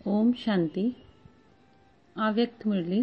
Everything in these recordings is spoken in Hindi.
ओम शांति। अव्यक्त मुरली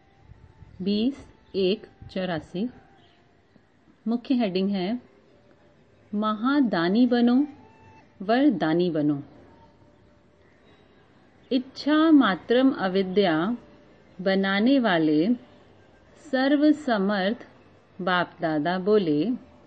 20-1-84। मुख्य हेडिंग है महादानी बनो वरदानी बनो। इच्छा मात्रम अविद्या बनाने वाले सर्वसमर्थ बाप दादा बोले,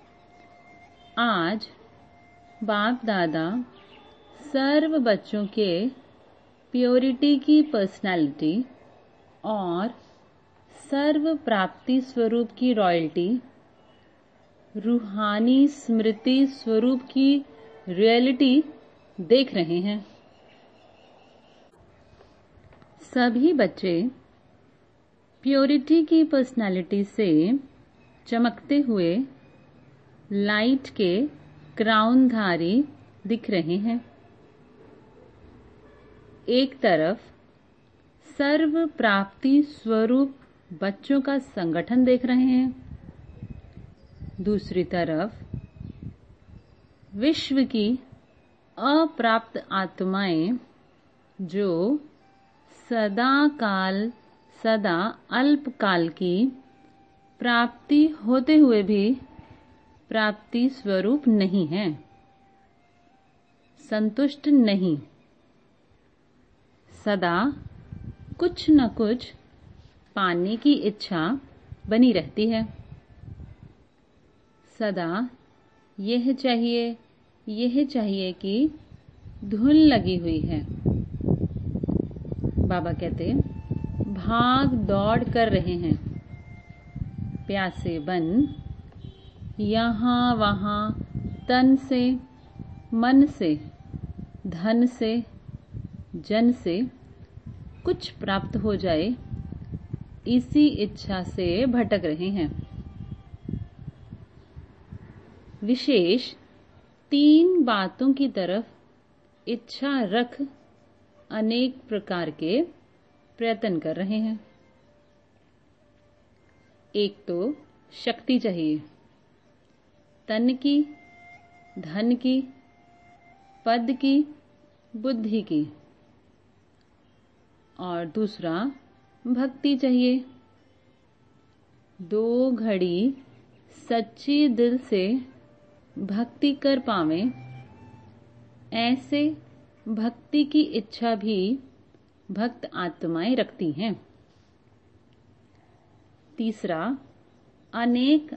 आज बाप दादा सर्व बच्चों के प्योरिटी की पर्सनालिटी और सर्व प्राप्ति स्वरूप की रॉयल्टी, रूहानी स्मृति स्वरूप की रियलिटी देख रहे हैं। सभी बच्चे प्योरिटी की पर्सनालिटी से चमकते हुए लाइट के क्राउनधारी दिख रहे हैं। एक तरफ सर्व प्राप्ति स्वरूप बच्चों का संगठन देख रहे हैं, दूसरी तरफ विश्व की अप्राप्त आत्माएं जो सदा अल्पकाल की प्राप्ति होते हुए भी प्राप्ति स्वरूप नहीं हैं, संतुष्ट नहीं, सदा कुछ न कुछ पाने की इच्छा बनी रहती है। सदा यह चाहिए कि धुन लगी हुई है। बाबा कहते भाग दौड़ कर रहे हैं, प्यासे बन यहाँ वहाँ तन से, मन से, धन से, जन से कुछ प्राप्त हो जाए, इसी इच्छा से भटक रहे हैं। विशेष 3 बातों की तरफ इच्छा रख अनेक प्रकार के प्रयत्न कर रहे हैं। एक तो शक्ति चाहिए, तन की, धन की, पद की, बुद्धि की, और दूसरा भक्ति चाहिए। 2 घड़ी सच्ची दिल से भक्ति कर पावें, ऐसे भक्ति की इच्छा भी भक्त आत्माएं रखती हैं। तीसरा, अनेक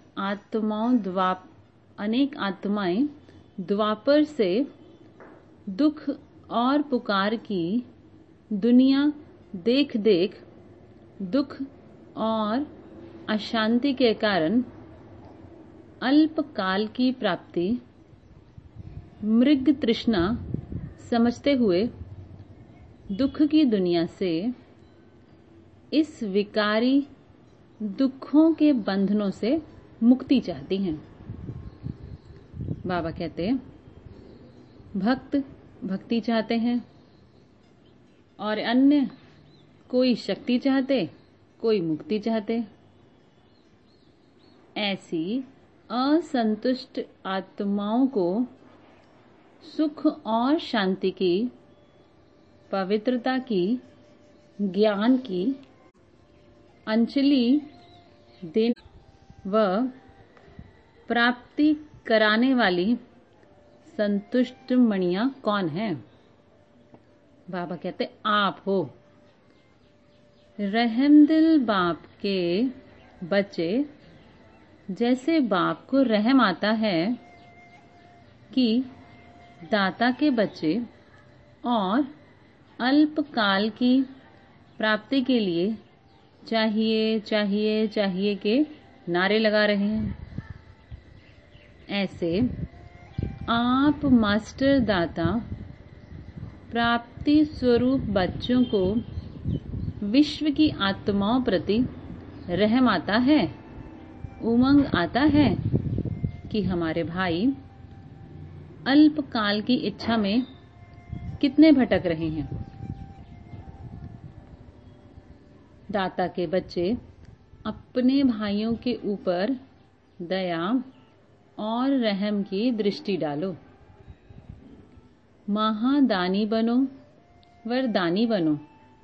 आत्माएं द्वापर से दुख और पुकार की दुनिया देख दुख और अशांति के कारण अल्पकाल की प्राप्ति मृग तृष्णा समझते हुए दुख की दुनिया से, इस विकारी दुखों के बंधनों से मुक्ति चाहती हैं। बाबा कहते हैं भक्त भक्ति चाहते हैं और अन्य कोई शक्ति चाहते, कोई मुक्ति चाहते। ऐसी असंतुष्ट आत्माओं को सुख और शांति की, पवित्रता की, ज्ञान की अंजलि देने व प्राप्ति कराने वाली संतुष्ट मणियां कौन है? बाबा कहते आप हो। रहमदिल बाप के बच्चे, जैसे बाप को रहम आता है कि दाता के बच्चे और अल्पकाल की प्राप्ति के लिए चाहिए के नारे लगा रहे हैं, ऐसे आप मास्टर दाता प्राप्ति स्वरूप बच्चों को विश्व की आत्माओं प्रति रहम आता है, उमंग आता है कि हमारे भाई अल्पकाल की इच्छा में कितने भटक रहे हैं। दाता के बच्चे अपने भाइयों के ऊपर दया और रहम की दृष्टि डालो। महादानी बनो वरदानी बनो।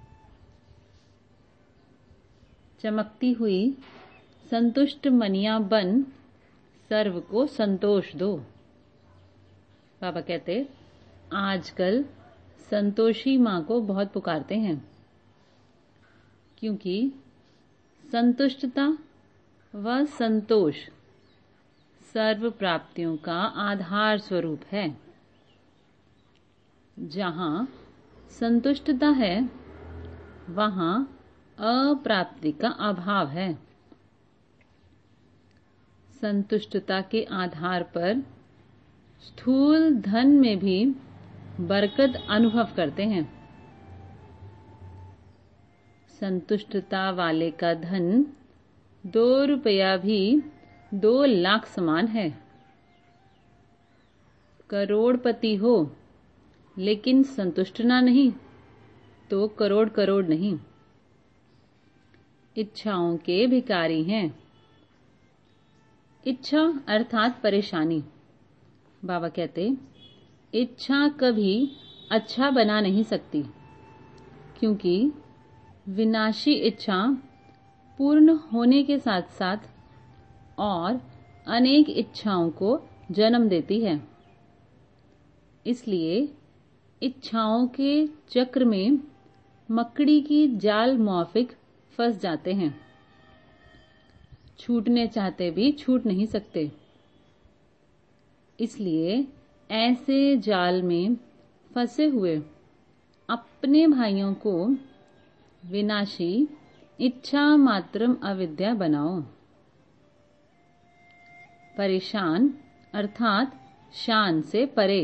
चमकती हुई संतुष्ट मनिया बन सर्व को संतोष दो। बाबा कहते आजकल संतोषी माँ को बहुत पुकारते हैं, क्योंकि संतुष्टता व संतोष सर्व प्राप्तियों का आधार स्वरूप है। जहाँ संतुष्टता है वहाँ अप्राप्ति का अभाव है। संतुष्टता के आधार पर स्थूल धन में भी बरकत अनुभव करते हैं। संतुष्टता वाले का धन 2 रुपया भी 2 लाख समान है। करोड़पति हो लेकिन संतुष्ट ना नहीं तो करोड़ करोड़ नहीं। इच्छाओं के भिखारी हैं। इच्छा अर्थात परेशानी। बाबा कहते इच्छा कभी अच्छा बना नहीं सकती, क्योंकि विनाशी इच्छा पूर्ण होने के साथ साथ और अनेक इच्छाओं को जन्म देती है। इसलिए इच्छाओं के चक्र में मकड़ी की जाल मौफिक फंस जाते हैं। छूटने चाहते भी छूट नहीं सकते। इसलिए ऐसे जाल में फंसे हुए अपने भाइयों को विनाशी इच्छा मात्रम अविद्या बनाओ। परेशान अर्थात शान से परे।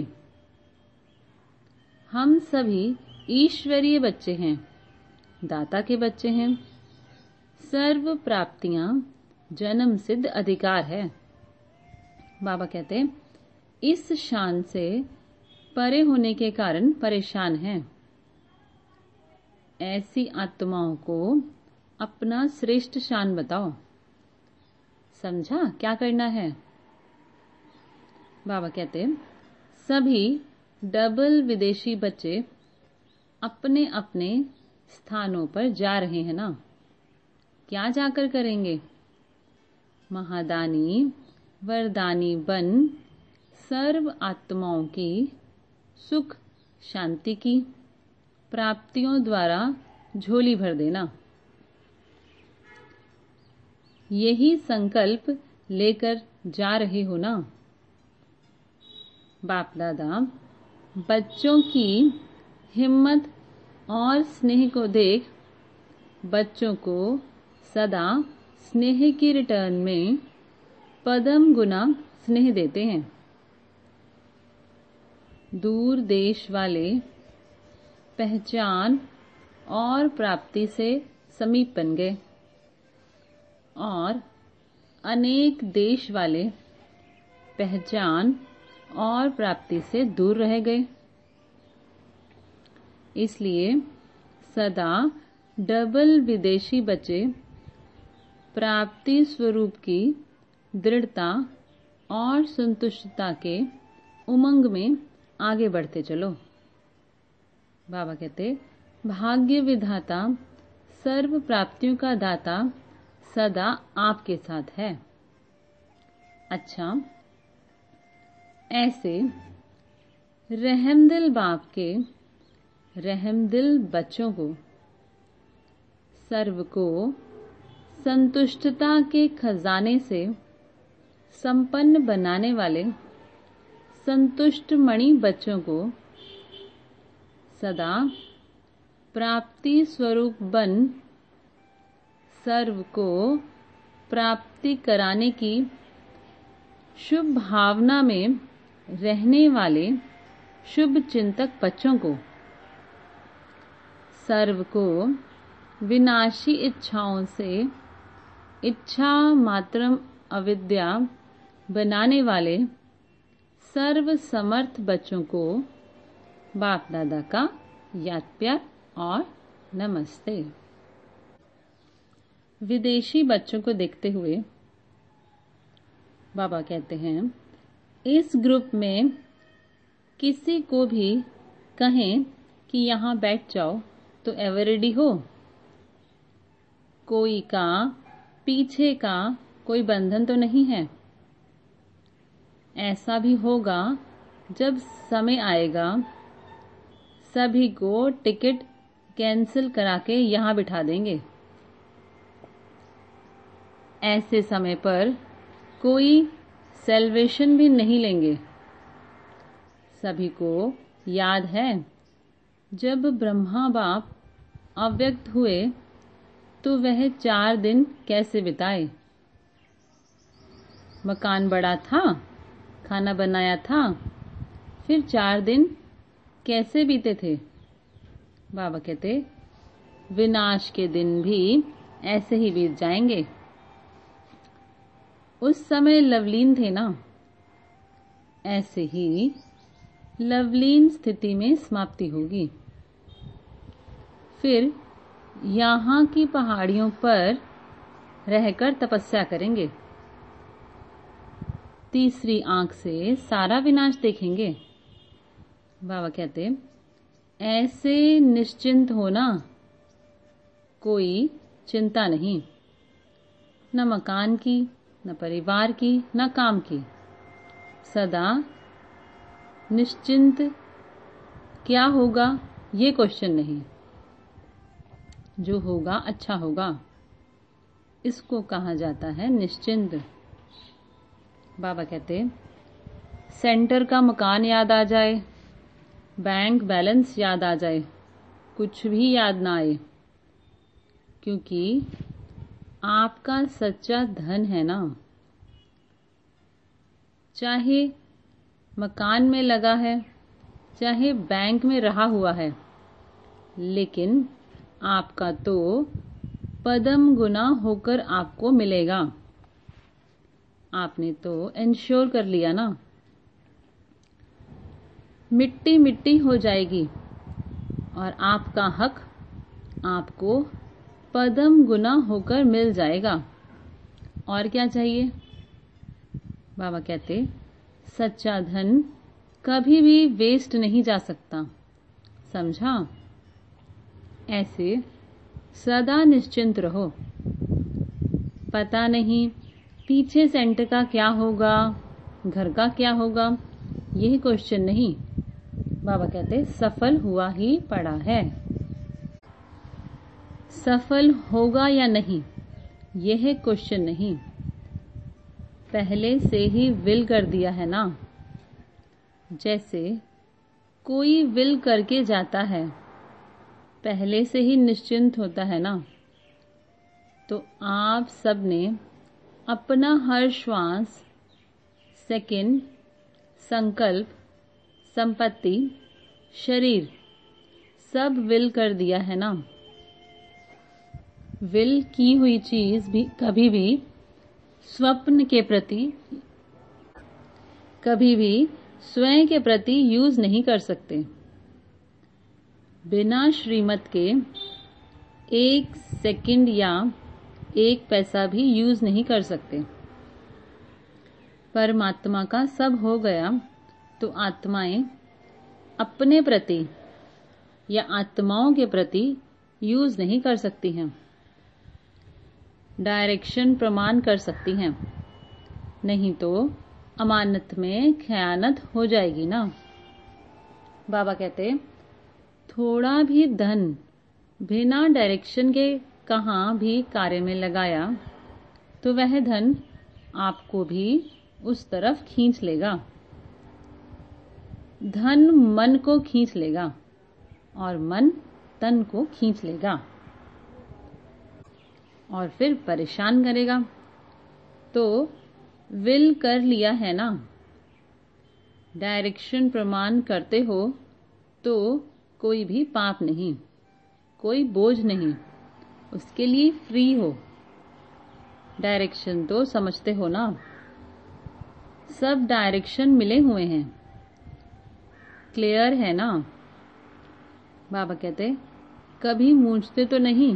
हम सभी ईश्वरीय बच्चे हैं, दाता के बच्चे हैं। सर्व प्राप्तियां जन्म सिद्ध अधिकार है। बाबा कहते इस शान से परे होने के कारण परेशान हैं। ऐसी आत्माओं को अपना श्रेष्ठ शान बताओ। समझा क्या करना है? बाबा कहते सभी डबल विदेशी बच्चे अपने अपने स्थानों पर जा रहे हैं ना। क्या जाकर करेंगे? महादानी वरदानी बन सर्व आत्माओं की सुख शांति की प्राप्तियों द्वारा झोली भर देना। यही संकल्प लेकर जा रहे हो ना। बाप दादा बच्चों की हिम्मत और स्नेह को देख बच्चों को सदा स्नेह की रिटर्न में पदम गुना स्नेह देते हैं। दूर देश वाले पहचान और प्राप्ति से समीप बन गए और अनेक देश वाले पहचान और प्राप्ति से दूर रह गए। इसलिए सदा डबल विदेशी बच्चे प्राप्ति स्वरूप की दृढ़ता और संतुष्टता के उमंग में आगे बढ़ते चलो। बाबा कहते भाग्य विधाता सर्व प्राप्तियों का दाता सदा आपके साथ है। अच्छा, ऐसे रहमदिल बाप के रहमदिल बच्चों को सर्व को संतुष्टता के खजाने से संपन्न बनाने वाले संतुष्ट मणि बच्चों को सदा प्राप्ति स्वरूप बन सर्व को प्राप्ति कराने की शुभ भावना में रहने वाले शुभ चिंतक बच्चों को सर्व को विनाशी इच्छाओं से इच्छा मात्रम अविद्या बनाने वाले सर्व समर्थ बच्चों को बाप दादा का याद प्यार और नमस्ते। विदेशी बच्चों को देखते हुए बाबा कहते हैं इस ग्रुप में किसी को भी कहें कि यहाँ बैठ जाओ तो एवर रेडी हो। कोई का पीछे का कोई बंधन तो नहीं है। ऐसा भी होगा जब समय आएगा सभी को टिकट कैंसिल करा के यहाँ बिठा देंगे। ऐसे समय पर कोई सेलिब्रेशन भी नहीं लेंगे। सभी को याद है जब ब्रह्मा बाप अव्यक्त हुए तो वह 4 दिन कैसे बिताए। मकान बड़ा था, खाना बनाया था, फिर 4 दिन कैसे बीते थे। बाबा कहते विनाश के दिन भी ऐसे ही बीत जाएंगे। उस समय लवलीन थे ना, ऐसे ही लवलीन स्थिति में समाप्ति होगी। फिर यहाँ की पहाड़ियों पर रहकर तपस्या करेंगे। तीसरी आंख से सारा विनाश देखेंगे। बाबा कहते ऐसे निश्चिंत होना, कोई चिंता नहीं, न मकान की, न परिवार की, न काम की। सदा निश्चिंत। क्या होगा ये क्वेश्चन नहीं, जो होगा अच्छा होगा, इसको कहा जाता है निश्चिंत। बाबा कहते सेंटर का मकान याद आ जाए, बैंक बैलेंस याद आ जाए, कुछ भी याद ना आए, क्योंकि आपका सच्चा धन है ना। चाहे मकान में लगा है, चाहे बैंक में रहा हुआ है, लेकिन आपका तो पदम गुना होकर आपको मिलेगा। आपने तो इंश्योर कर लिया ना। मिट्टी मिट्टी हो जाएगी और आपका हक आपको पदम गुना होकर मिल जाएगा। और क्या चाहिए। बाबा कहते सच्चा धन कभी भी वेस्ट नहीं जा सकता, समझा। ऐसे सदा निश्चिंत रहो। पता नहीं पीछे सेंटर का क्या होगा, घर का क्या होगा, यही क्वेश्चन नहीं। बाबा कहते सफल हुआ ही पड़ा है। सफल होगा या नहीं यह क्वेश्चन नहीं, पहले से ही विल कर दिया है ना। जैसे कोई विल करके जाता है, पहले से ही निश्चिंत होता है ना। तो आप सब ने अपना हर श्वास, सेकंड, संकल्प, संपत्ति, शरीर सब विल कर दिया है ना। विल की हुई चीज भी कभी भी स्वप्न के प्रति, कभी भी स्वयं के प्रति यूज नहीं कर सकते। बिना श्रीमत के 1 सेकंड या 1 पैसा भी यूज नहीं कर सकते। परमात्मा का सब हो गया तो आत्माएं अपने प्रति या आत्माओं के प्रति यूज नहीं कर सकती हैं। डायरेक्शन प्रमाण कर सकती हैं, नहीं तो अमानत में खयानत हो जाएगी ना। बाबा कहते थोड़ा भी धन बिना डायरेक्शन के कहाँ भी कार्य में लगाया तो वह धन आपको भी उस तरफ खींच लेगा। धन मन को खींच लेगा और मन तन को खींच लेगा और फिर परेशान करेगा। तो विल कर लिया है ना, डायरेक्शन प्रमाण करते हो तो कोई भी पाप नहीं, कोई बोझ नहीं, उसके लिए फ्री हो। डायरेक्शन तो समझते हो ना, सब डायरेक्शन मिले हुए हैं, क्लियर है ना। बाबा कहते कभी मूंझते तो नहीं,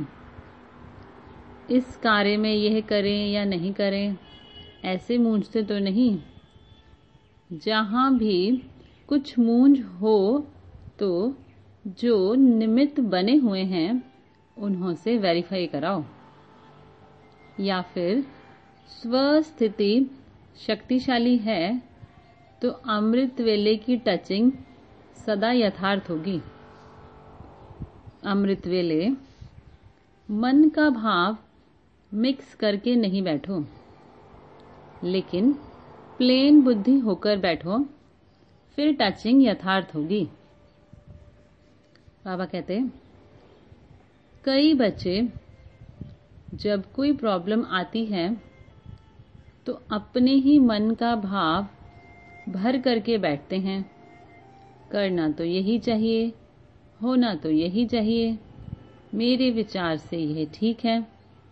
इस कार्य में यह करें या नहीं करें, ऐसे मूंझते तो नहीं। जहां भी कुछ मूंझ हो तो जो निमित्त बने हुए हैं उन्हों से वेरीफाई कराओ, या फिर स्वस्थिति शक्तिशाली है तो अमृत वेले की टचिंग सदा यथार्थ होगी। अमृत वेले मन का भाव मिक्स करके नहीं बैठो, लेकिन प्लेन बुद्धि होकर बैठो, फिर टचिंग यथार्थ होगी। बाबा कहते, कई बच्चे जब कोई प्रॉब्लम आती है तो अपने ही मन का भाव भर करके बैठते हैं, करना तो यही चाहिए, होना तो यही चाहिए, मेरे विचार से यह ठीक है,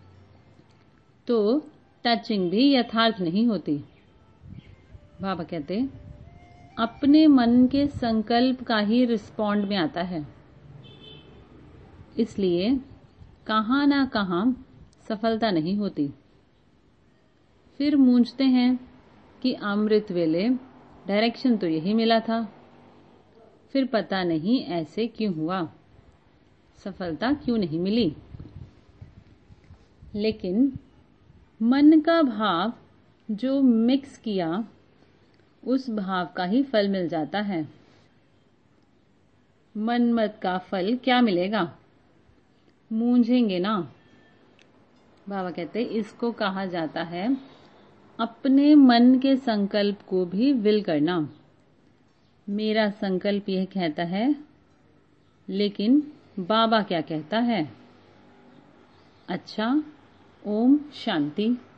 तो टचिंग भी यथार्थ नहीं होती। बाबा कहते, अपने मन के संकल्प का ही रिस्पॉन्ड में आता है, इसलिए कहां ना कहां सफलता नहीं होती। फिर मूंझते हैं कि अमृत वेले डायरेक्शन तो यही मिला था, फिर पता नहीं ऐसे क्यों हुआ, सफलता क्यों नहीं मिली। लेकिन मन का भाव जो मिक्स किया उस भाव का ही फल मिल जाता है। मनमत का फल क्या मिलेगा, मूंझेंगे ना। बाबा कहते, इसको कहा जाता है अपने मन के संकल्प को भी विल करना। मेरा संकल्प यह कहता है, लेकिन बाबा क्या कहता है। अच्छा, ओम शांति।